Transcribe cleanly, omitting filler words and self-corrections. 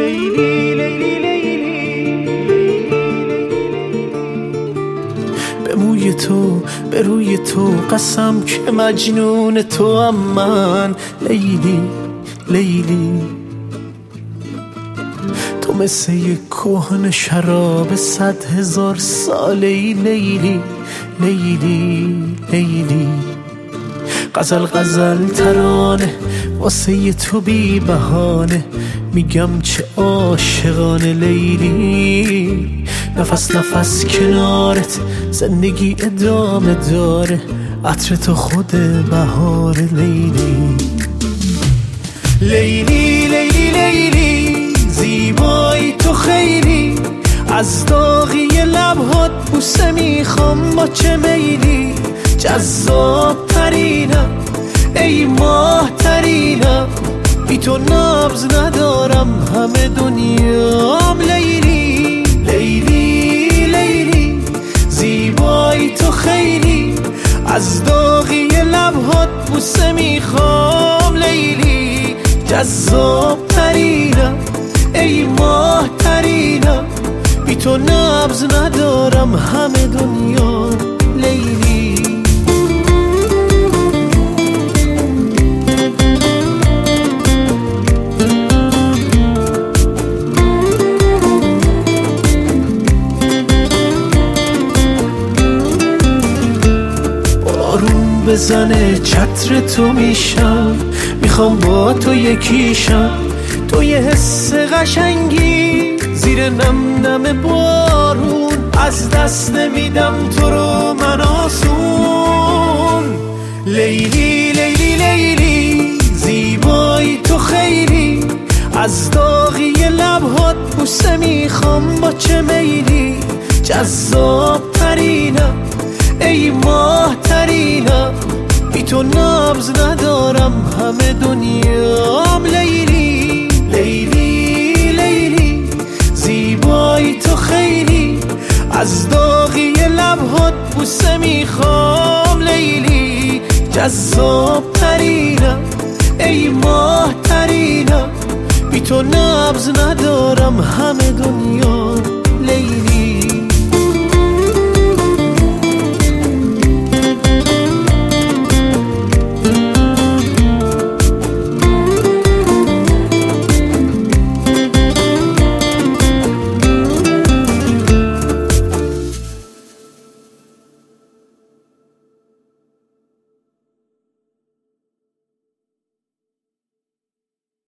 لیلی لیلی لیلی، به موی تو به روی تو قسم که مجنون تو هم من. لیلی لیلی، تو مثل یک کهنه شراب 100,000 ساله‌ای. لیلی لیلی لیلی، غزل غزل ترانه واسه تو بی بهانه، میگم چه عاشقانه. لیلی نفس نفس کنارت زندگی ادامه داره، عطر تو خود بهار. لیلی لیلی لیلی لیلی، زیبایی تو خیلی، از داغی لبهات بوسه میخوام با چه میلی. جذاب ترینم ای ماه ترینم، بی تو نبض ندارم همه دنیام. لیلی لیلی لیلی، زیبایی تو خیلی، از داغی لبهات بوسه میخوام. لیلی جذاب ترینم ای ماه ترینم، بی تو نبض ندارم همه دنیا. لیلی بارون بزنه چتر تو میشم، میخوام با تو یکیشم. تو یه حس قشنگی زیر نم نم بارون، از دست نمیدم تو رو من آسون. لیلی لیلی لیلی، زیبایی تو خیلی، از داغی لبهات بوسه میخوام با چه میلی. جذاب ترینم ای ماه ترینم، بی تو نبض ندارم همه دنیام. لیلی لیلی لیلی، زیبایی تو خیلی، از داغی لبهات بوسه میخوام. لیلی جذاب ترینم ای ماه ترینم، بی تو نبض ندارم همه